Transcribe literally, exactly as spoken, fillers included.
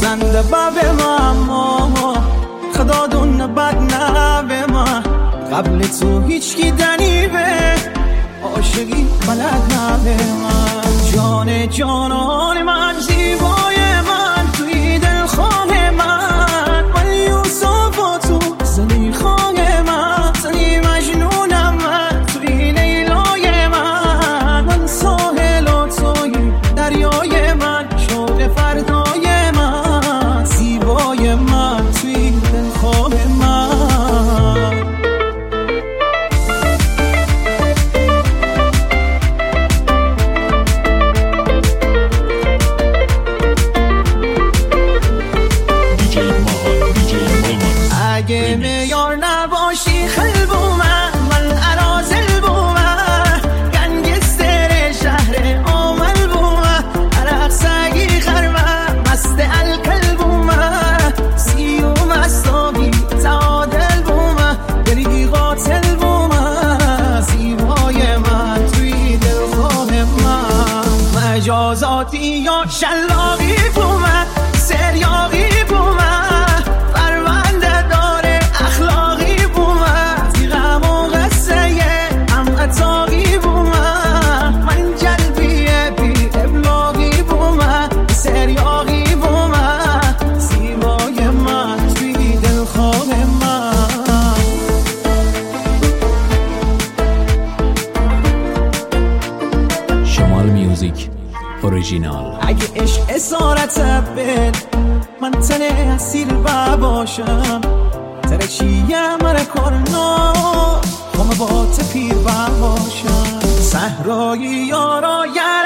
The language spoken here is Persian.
زنده باب ما خدا دون بد نبه ما قبل تو هیچ کی دنیبه عاشقی بلد نبه من جان جانان من زیبای من توی دلخواه من من یوسف و تو زلیخای من زنی مجنونم من توی لیلای من من ساحل و توی دریای من شوق فردای من زیبای من توی دلخواه من اگه میار نباشی خلبو من من عرازل بو من گنگستر شهر آمل بو من عرق سگی خرمه مست الکل بو من سیو مستابی تعادل بو من دلی قاتل بو من زیبای من توی دلخواه من مجازاتی یا شلاقی بو من سریاقی بو من تاقی بو من من جلبیه بی ابلاغی بو من سریاقی بو من زیبای من توی دلخواه من شمال میوزیک اوریجینال. اگه عشق اسارت بد من تنه اسیر باشم ترچیه مره کارنا همه با تپیر باشم صحرای یارای